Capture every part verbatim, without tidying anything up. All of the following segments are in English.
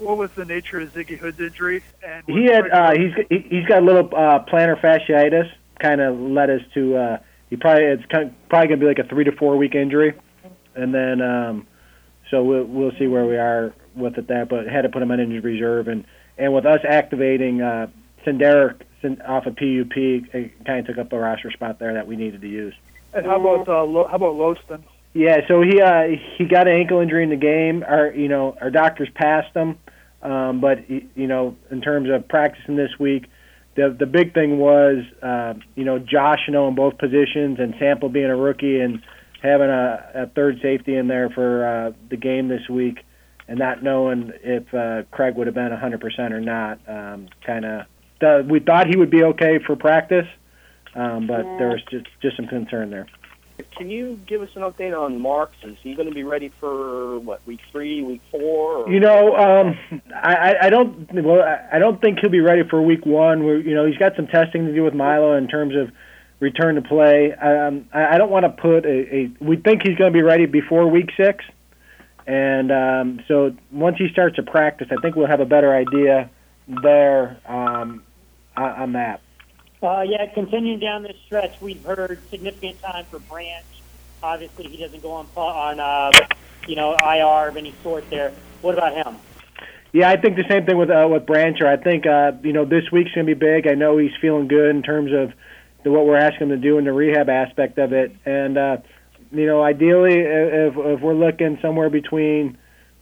what was the nature of Ziggy Hood's injury? And he had uh, he's he's got a little uh, plantar fasciitis. Kind of led us to uh, he probably it's kind of, probably gonna be like a three to four week injury, and then um, so we'll we'll see where we are with it there. But had to put him on injured reserve, and, and with us activating uh, Senderic off of P U P, it kind of took up a roster spot there that we needed to use. And how about uh, Lo- how about Loston? Yeah, so he uh, he got an ankle injury in the game. Our you know our doctors passed him, um, but he, you know in terms of practicing this week, the the big thing was uh, you know Josh you know in both positions and Sample being a rookie and having a, a third safety in there for uh, the game this week, and not knowing if uh, Craig would have been one hundred percent or not. Um, kind of we thought he would be okay for practice, um, but there was just just some concern there. Can you give us an update on Marks? Is he going to be ready for what week three, week four? Or? You know, um, I, I don't. Well, I don't think he'll be ready for week one. We're, you know, he's got some testing to do with Milo in terms of return to play. Um, I, I don't want to put a, a. We think he's going to be ready before week six, and um, so once he starts to practice, I think we'll have a better idea there um, on that. Uh, yeah, continuing down this stretch, we've heard significant time for Branch. Obviously, he doesn't go on, on uh, you know, I R of any sort there. What about him? Yeah, I think the same thing with uh, with Brancher. I think, uh, you know, this week's going to be big. I know he's feeling good in terms of the, what we're asking him to do in the rehab aspect of it. And, uh, you know, ideally, if, if we're looking somewhere between,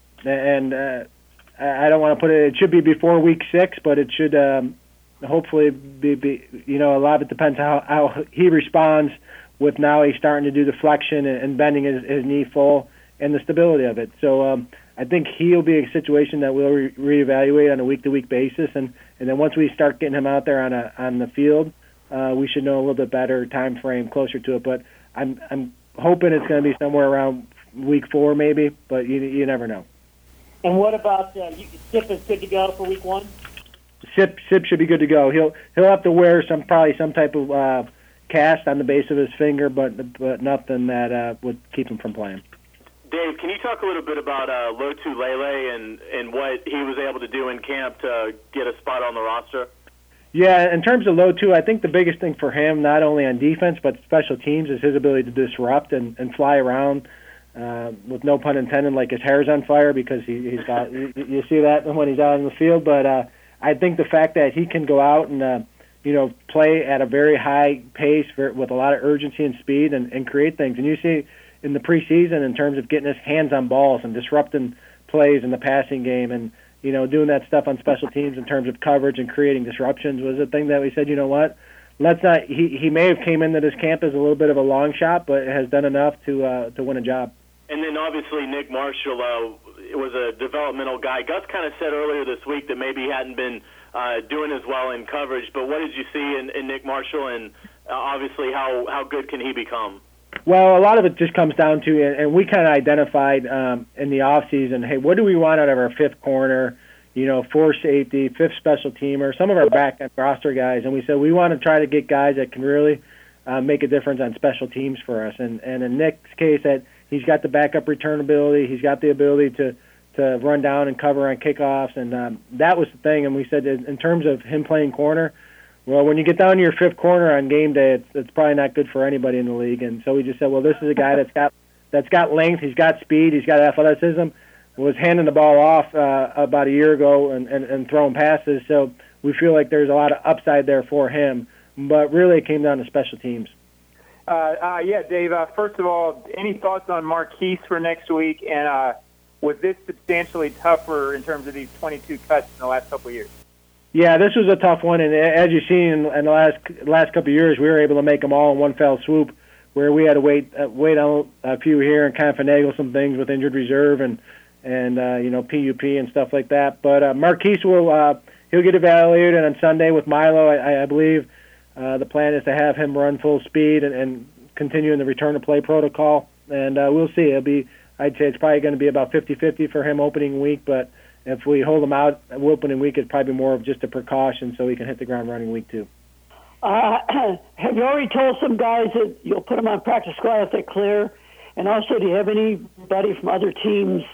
and uh, I don't want to put it, it should be before week six, but it should um, – hopefully, be, be, you know, a lot of it depends how, how he responds with now he's starting to do the flexion and, and bending his, his knee full and the stability of it. So um, I think he'll be a situation that we'll re- reevaluate on a week-to-week basis. And, and then once we start getting him out there on a, on the field, uh, we should know a little bit better time frame closer to it. But I'm I'm hoping it's going to be somewhere around week four maybe, but you you never know. And what about uh, Sip is good to go for week one? Sip Sip should be good to go. He'll he'll have to wear some probably some type of uh, cast on the base of his finger, but but nothing that uh, would keep him from playing. Dave, can you talk a little bit about uh, Lotu Lele and, and what he was able to do in camp to get a spot on the roster? Yeah, in terms of Lotu, I think the biggest thing for him, not only on defense but special teams, is his ability to disrupt and, and fly around. Uh, with no pun intended, like his hair's on fire because he, he's got. you, you see that when he's out in the field, but. Uh, I think the fact that he can go out and, uh, you know, play at a very high pace for, with a lot of urgency and speed and, and create things. And you see in the preseason in terms of getting his hands on balls and disrupting plays in the passing game and, you know, doing that stuff on special teams in terms of coverage and creating disruptions was a thing that we said, you know what, let's not – he he may have came into this camp as a little bit of a long shot, but has done enough to uh, to win a job. And then obviously Nick Marshall uh, was a developmental guy. Gus kind of said earlier this week that maybe he hadn't been uh, doing as well in coverage, but what did you see in, in Nick Marshall, and uh, obviously how, how good can he become? Well, a lot of it just comes down to, and we kind of identified um, in the offseason, hey, what do we want out of our fifth corner, you know, fourth safety, fifth special teamer, some of our back end roster guys, and we said we want to try to get guys that can really uh, make a difference on special teams for us. And, and in Nick's case, that he's got the backup return ability. He's got the ability to, to run down and cover on kickoffs, and um, that was the thing. And we said in terms of him playing corner, well, when you get down to your fifth corner on game day, it's, it's probably not good for anybody in the league. And so we just said, well, this is a guy that's got that's got length, he's got speed, he's got athleticism. Was handing the ball off uh, about a year ago and, and, and throwing passes. So we feel like there's a lot of upside there for him. But really, it came down to special teams. Uh, uh, yeah, Dave, uh, first of all, any thoughts on Marquise for next week? And uh, was this substantially tougher in terms of these twenty-two cuts in the last couple of years? Yeah, this was a tough one. And as you've seen in, in the last last couple of years, we were able to make them all in one fell swoop, where we had to wait uh, wait on a few here and kind of finagle some things with injured reserve and, and uh, you know, P U P and stuff like that. But uh, Marquise will uh, he'll get evaluated on Sunday with Milo, I, I believe. Uh, the plan is to have him run full speed and, and continue in the return to play protocol, and uh, we'll see. It'll be, I'd say it's probably going to be about fifty-fifty for him opening week, but if we hold him out opening week, it's probably more of just a precaution so he can hit the ground running week two. Uh, have you already told some guys that you'll put them on practice squad if they clear? And also, do you have anybody from other teams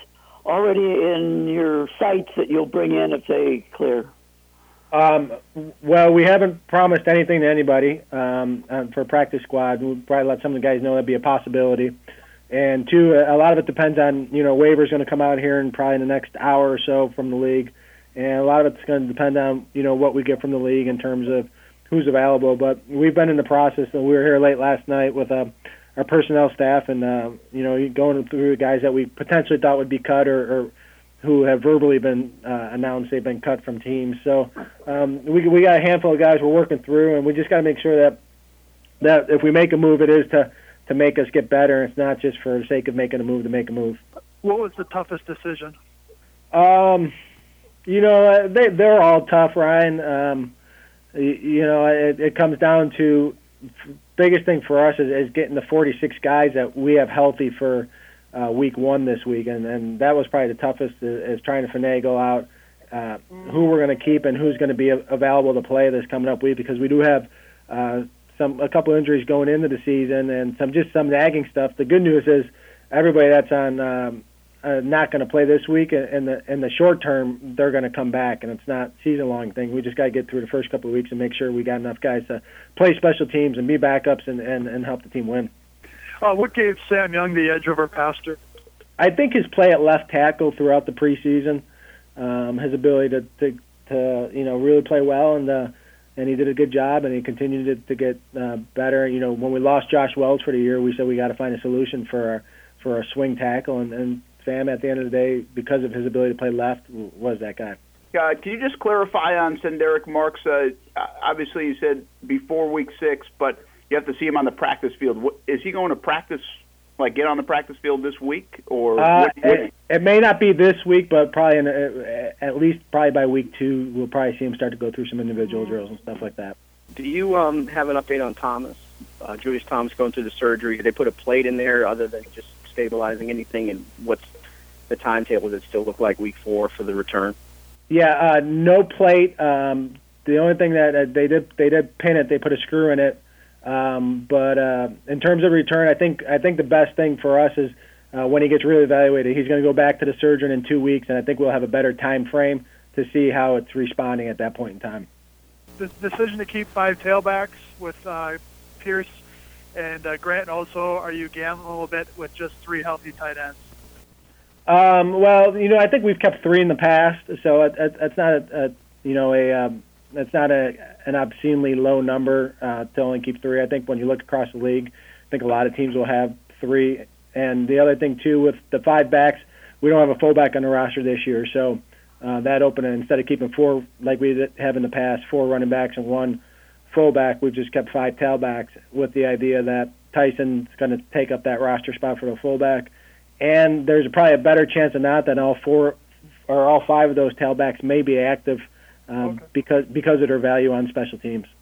already in your sights that you'll bring in if they clear? Um, well, we haven't promised anything to anybody um, uh, for practice squad. We'll probably let some of the guys know that'd be a possibility. And two, a lot of it depends on, you know, waivers going to come out here in probably in the next hour or so from the league. And a lot of it's going to depend on, you know, what we get from the league in terms of who's available. But we've been in the process, and we were here late last night with uh, our personnel staff and, uh, you know, going through the guys that we potentially thought would be cut or, or who have verbally been uh, announced they've been cut from teams. So um, we we got a handful of guys we're working through, and we just got to make sure that that if we make a move, it is to, to make us get better. It's not just for the sake of making a move to make a move. What was the toughest decision? Um, you know, they they're all tough, Ryan. Um, you, you know, it, it comes down to biggest thing for us is, is getting the forty-six guys that we have healthy for uh, week one this week, and, and that was probably the toughest is, is trying to finagle out uh, who we're going to keep and who's going to be available to play this coming up week, because we do have uh, some a couple injuries going into the season and some just some nagging stuff. The good news is everybody that's on um, uh, not going to play this week in the in the short term, they're going to come back, and it's not season long thing. We just got to get through the first couple of weeks and make sure we got enough guys to play special teams and be backups and, and, and help the team win. Uh, what gave Sam Young the edge over Pastor? I think his play at left tackle throughout the preseason, um, his ability to, to to you know really play well, and uh, and he did a good job, and he continued to, to get uh, better. You know, when we lost Josh Wells for the year, we said we got to find a solution for our, for a swing tackle, and, and Sam, at the end of the day, because of his ability to play left, was that guy. Uh, can you just clarify on Senderick Marks? Uh, obviously, you said before week six, but you have to see him on the practice field. Is he going to practice, like get on the practice field this week? or? Uh, it, it may not be this week, but probably in a, at least probably by week two, we'll probably see him start to go through some individual drills and stuff like that. Do you um, have an update on Thomas, uh, Julius Thomas going through the surgery? Did they put a plate in there other than just stabilizing anything, and what's the timetable? Does it still look like week four for the return? Yeah, uh, no plate. Um, the only thing that uh, they did they did pin it. They put a screw in it. Um, but uh, in terms of return, I think I think the best thing for us is uh, when he gets really evaluated. He's going to go back to the surgeon in two weeks, and I think we'll have a better time frame to see how it's responding at that point in time. The decision to keep five tailbacks with uh, Pierce and uh, Grant also, are you gambling a little bit with just three healthy tight ends? Um, well, you know, I think we've kept three in the past, so it, it, it's not a, a you know a um, it's not a an obscenely low number uh, to only keep three. I think when you look across the league, I think a lot of teams will have three. And the other thing too, with the five backs, we don't have a fullback on the roster this year, so uh, that opened it. Instead of keeping four like we have in the past, four running backs and one fullback, we've just kept five tailbacks with the idea that Tyson's going to take up that roster spot for the fullback. And there's probably a better chance than not that all four or all five of those tailbacks may be active um, okay. because because of their value on special teams.